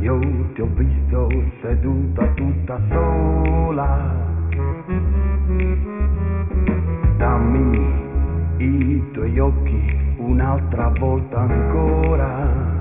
Io ti ho visto seduta tutta sola. Dammi i tuoi occhi un'altra volta ancora.